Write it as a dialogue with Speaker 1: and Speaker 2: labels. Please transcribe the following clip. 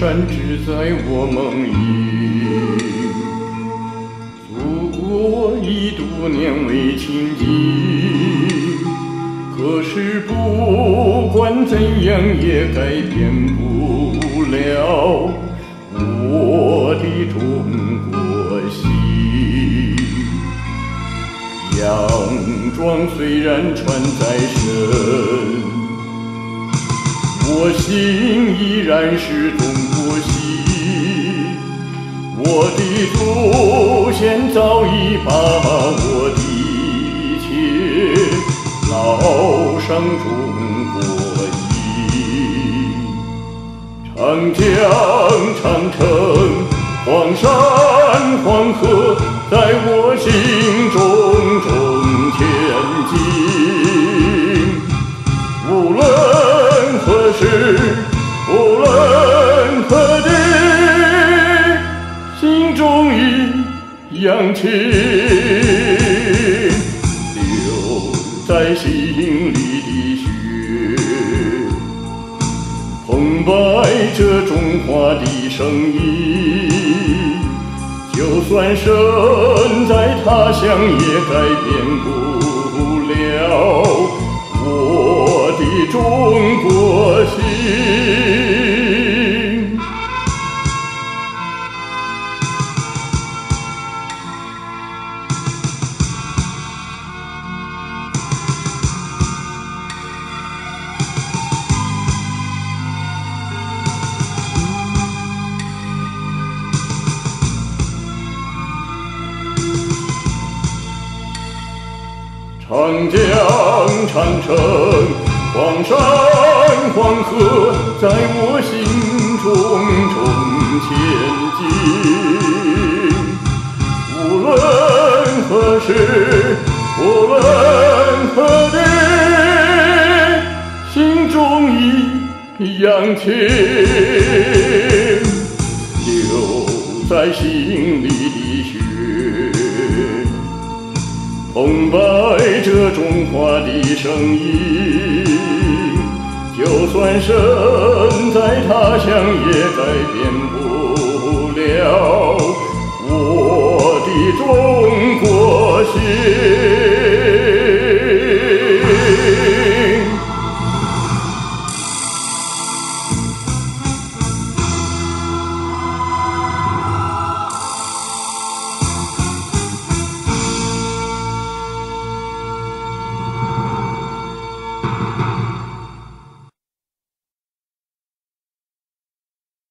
Speaker 1: 山只在我梦里。祖国已多年未亲近，可是不管怎样也改变不了我的中国心。洋装虽然穿在身，我心依然是中国心。我的祖先早已把我的一切烙上中国印。长江长城黄山黄河在我心中前进。无论何时，无论何地，心中一样情，留在心里的血，澎湃着中华的声音。就算身在他乡，也改变不了我的中国心。长江长城黄山黄河在我心中前进。无论何时，无论何地，心中一样情，留在心里的血，澎湃着中华的声音。就算身在他乡，也改变不了